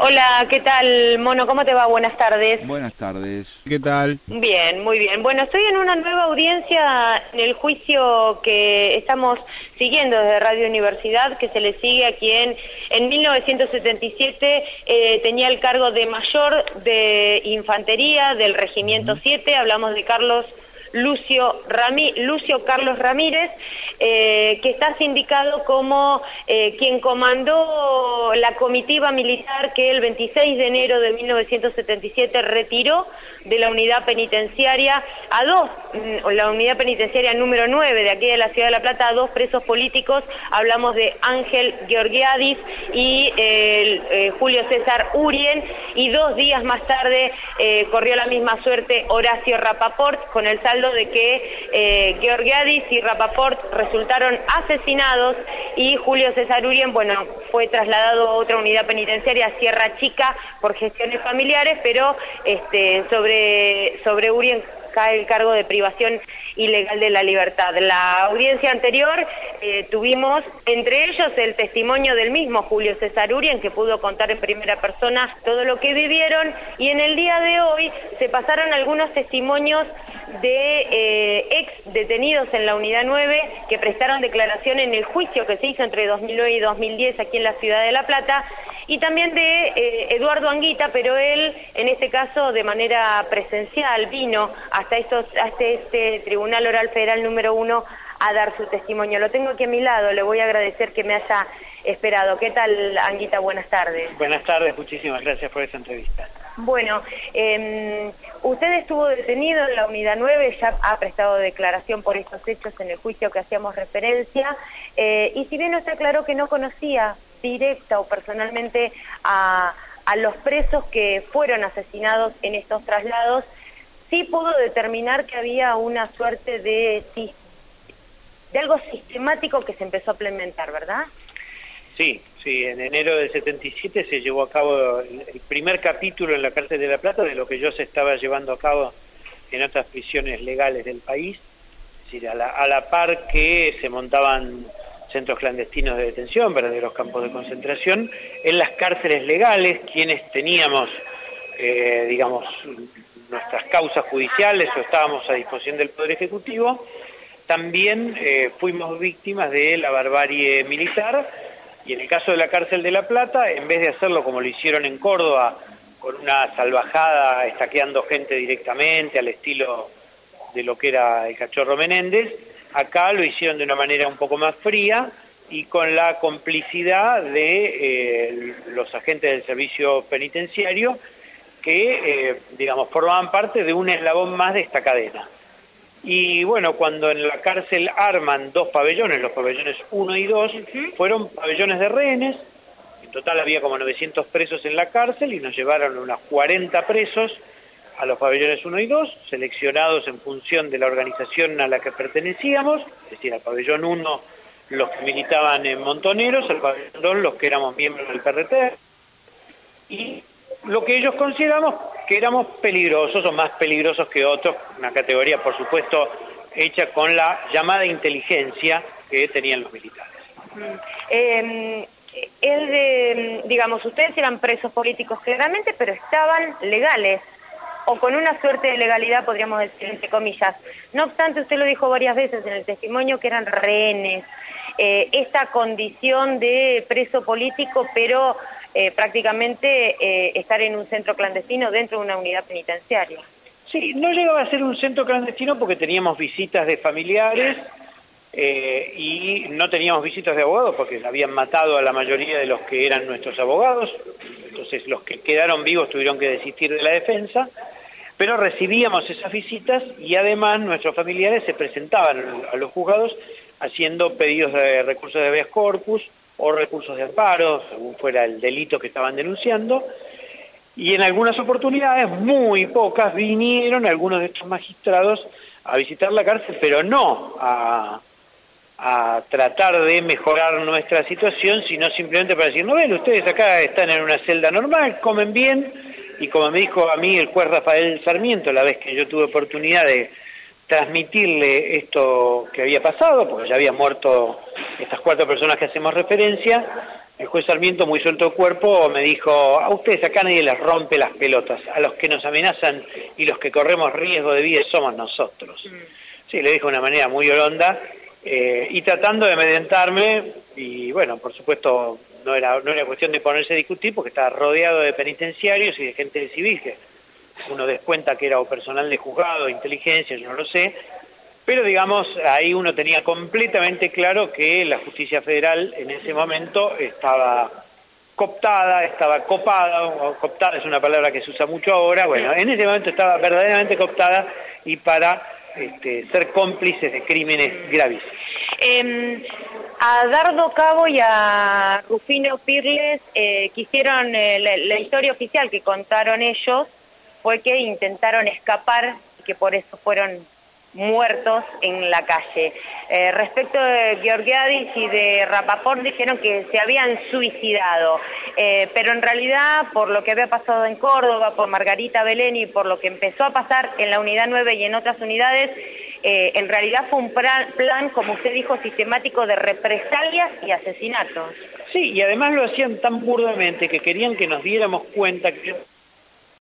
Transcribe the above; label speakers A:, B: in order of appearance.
A: Hola, ¿qué tal, Mono? ¿Cómo te va? Buenas tardes.
B: Buenas tardes. ¿Qué tal?
A: Bien, muy bien. Bueno, estoy en una nueva audiencia en el juicio que estamos siguiendo desde Radio Universidad, que se le sigue a quien en 1977 tenía el cargo de mayor de infantería del Regimiento 7, hablamos de Lucio Carlos Ramírez, que está sindicado como quien comandó la comitiva militar que el 26 de enero de 1977 retiró de la unidad penitenciaria la unidad penitenciaria número 9 de aquí de la Ciudad de La Plata, a dos presos políticos. Hablamos de Ángel Georgiadis y Julio César Urien, y 2 días más tarde corrió la misma suerte Horacio Rapaport, con el saldo de que Georgiadis y Rapaport resultaron asesinados y Julio César Urien, bueno, fue trasladado a otra unidad penitenciaria, Sierra Chica, por gestiones familiares, pero sobre Urien cae el cargo de privación ilegal de la libertad. La audiencia anterior tuvimos entre ellos el testimonio del mismo Julio César Urien, que pudo contar en primera persona todo lo que vivieron, y en el día de hoy se pasaron algunos testimonios de ex detenidos en la unidad 9 que prestaron declaración en el juicio que se hizo entre 2009 y 2010 aquí en la Ciudad de La Plata, y también de Eduardo Anguita, pero él en este caso de manera presencial vino hasta este Tribunal Oral Federal número 1 a dar su testimonio. Lo tengo aquí a mi lado, le voy a agradecer que me haya esperado. ¿Qué tal, Anguita? Buenas tardes.
C: Buenas tardes, muchísimas gracias por esta entrevista.
A: Bueno, usted estuvo detenido en la unidad 9, ya ha prestado declaración por estos hechos en el juicio que hacíamos referencia, y si bien usted aclaró que no conocía directa o personalmente a los presos que fueron asesinados en estos traslados, sí pudo determinar que había una suerte de algo sistemático que se empezó a implementar, ¿verdad?
C: Sí, en enero del 77 se llevó a cabo el primer capítulo en la cárcel de La Plata de lo que yo se estaba llevando a cabo en otras prisiones legales del país, es decir, a la par que se montaban centros clandestinos de detención, verdaderos campos de concentración, en las cárceles legales, quienes teníamos, digamos, nuestras causas judiciales o estábamos a disposición del Poder Ejecutivo, también fuimos víctimas de la barbarie militar. Y en el caso de la cárcel de La Plata, en vez de hacerlo como lo hicieron en Córdoba, con una salvajada, estaqueando gente directamente, al estilo de lo que era el Cachorro Menéndez, acá lo hicieron de una manera un poco más fría y con la complicidad de los agentes del servicio penitenciario que, digamos, formaban parte de un eslabón más de esta cadena. Y bueno, cuando en la cárcel arman 2 pabellones, los pabellones 1 y 2, fueron pabellones de rehenes. En total había como 900 presos en la cárcel y nos llevaron unos 40 presos a los pabellones 1 y 2, seleccionados en función de la organización a la que pertenecíamos, es decir, al pabellón 1 los que militaban en Montoneros, al pabellón 2 los que éramos miembros del PRT, y lo que ellos consideramos que éramos peligrosos o más peligrosos que otros, una categoría por supuesto hecha con la llamada inteligencia que tenían los militares.
A: Digamos, ustedes eran presos políticos claramente, pero estaban legales, o con una suerte de legalidad, podríamos decir, entre comillas. No obstante, usted lo dijo varias veces en el testimonio, que eran rehenes. Esta condición de preso político, pero prácticamente estar en un centro clandestino dentro de una unidad penitenciaria.
C: Sí, no llegaba a ser un centro clandestino porque teníamos visitas de familiares y no teníamos visitas de abogados porque habían matado a la mayoría de los que eran nuestros abogados, entonces los que quedaron vivos tuvieron que desistir de la defensa, pero recibíamos esas visitas y además nuestros familiares se presentaban a los juzgados haciendo pedidos de recursos de habeas corpus o recursos de amparo, según fuera el delito que estaban denunciando, y en algunas oportunidades, muy pocas, vinieron algunos de estos magistrados a visitar la cárcel, pero no a tratar de mejorar nuestra situación, sino simplemente para decir, no ven, ustedes acá están en una celda normal, comen bien, y como me dijo a mí el juez Rafael Sarmiento, la vez que yo tuve oportunidad de transmitirle esto que había pasado, porque ya habían muerto estas 4 personas que hacemos referencia, El juez Sarmiento, muy suelto de cuerpo, me dijo: a ustedes acá nadie les rompe las pelotas, a los que nos amenazan y los que corremos riesgo de vida somos nosotros. Sí, le dijo de una manera muy horonda, y tratando de amedrentarme, y bueno, por supuesto no era cuestión de ponerse a discutir porque estaba rodeado de penitenciarios y de gente de civil, que uno descuenta que era o personal de juzgado, inteligencia, yo no lo sé, pero digamos, ahí uno tenía completamente claro que la justicia federal en ese momento estaba cooptada, estaba copada, o cooptada es una palabra que se usa mucho ahora, bueno, en ese momento estaba verdaderamente cooptada y para ser cómplices de crímenes gravísimos.
A: A Dardo Cabo y a Rufino Pirles quisieron, la historia oficial que contaron ellos fue que intentaron escapar y que por eso fueron muertos en la calle. Respecto de Georgiadis y de Rapaport, dijeron que se habían suicidado, pero en realidad por lo que había pasado en Córdoba, por Margarita Belén y por lo que empezó a pasar en la unidad 9 y en otras unidades, en realidad fue un plan, como usted dijo, sistemático de represalias y asesinatos.
C: Sí, y además lo hacían tan burdamente que querían que nos diéramos cuenta que